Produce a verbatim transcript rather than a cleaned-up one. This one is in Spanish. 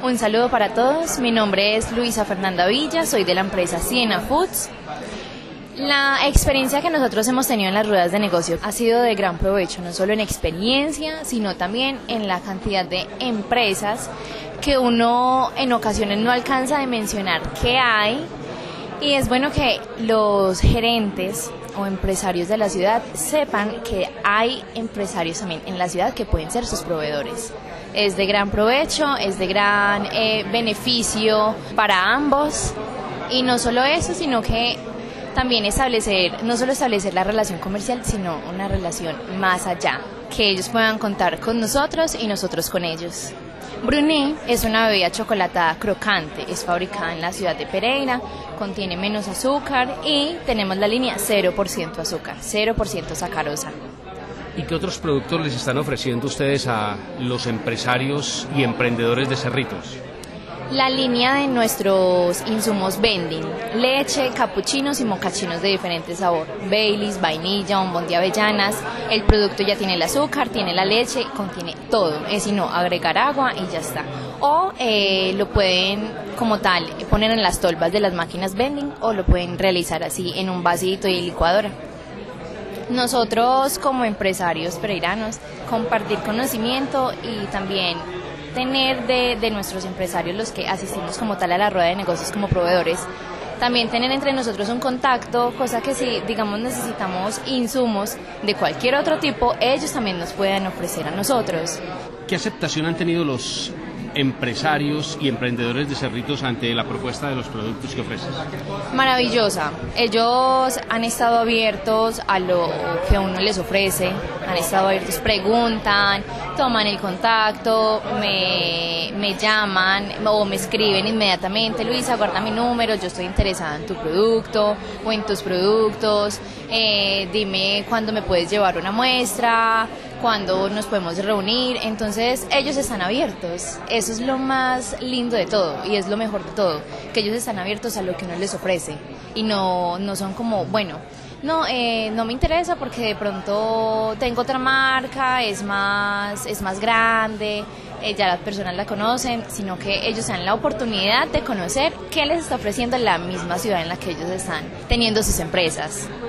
Un saludo para todos, mi nombre es Luisa Fernanda Villa, soy de la empresa Siena Foods. La experiencia que nosotros hemos tenido en las ruedas de negocio ha sido de gran provecho, no solo en experiencia, sino también en la cantidad de empresas que uno en ocasiones no alcanza de mencionar que hay, y es bueno que los gerentes o empresarios de la ciudad sepan que hay empresarios también en la ciudad que pueden ser sus proveedores. Es de gran provecho, es de gran eh, beneficio para ambos, y no solo eso, sino que también establecer, no solo establecer la relación comercial, sino una relación más allá, que ellos puedan contar con nosotros y nosotros con ellos. Brunet es una bebida chocolatada crocante, es fabricada en la ciudad de Pereira, contiene menos azúcar y tenemos la línea cero por ciento azúcar, cero por ciento sacarosa. ¿Y qué otros productos les están ofreciendo ustedes a los empresarios y emprendedores de Cerritos? La línea de nuestros insumos vending: leche, capuchinos y mocachinos de diferente sabor, Baileys, vainilla, bombón de avellanas. El producto ya tiene el azúcar, tiene la leche, contiene todo, es sino agregar agua y ya está. O eh, lo pueden como tal poner en las tolvas de las máquinas vending, o lo pueden realizar así en un vasito y licuadora. Nosotros como empresarios pereiranos, compartir conocimiento y también tener de, de nuestros empresarios, los que asistimos como tal a la rueda de negocios como proveedores, también tener entre nosotros un contacto, cosa que si digamos necesitamos insumos de cualquier otro tipo, ellos también nos pueden ofrecer a nosotros. ¿Qué aceptación han tenido los empresarios y emprendedores de Cerritos ante la propuesta de los productos que ofreces? Maravillosa. Ellos han estado abiertos a lo que uno les ofrece, han estado abiertos, preguntan, toman el contacto, me, me llaman o me escriben inmediatamente: Luisa, guarda mi número, yo estoy interesada en tu producto o en tus productos, eh, dime cuándo me puedes llevar una muestra, cuándo nos podemos reunir. Entonces ellos están abiertos, eso es lo más lindo de todo y es lo mejor de todo, que ellos están abiertos a lo que uno les ofrece y no, no son como, bueno, no, eh, no me interesa porque de pronto tengo otra marca, es más, es más grande, eh, ya las personas la conocen, sino que ellos dan la oportunidad de conocer qué les está ofreciendo la misma ciudad en la que ellos están teniendo sus empresas.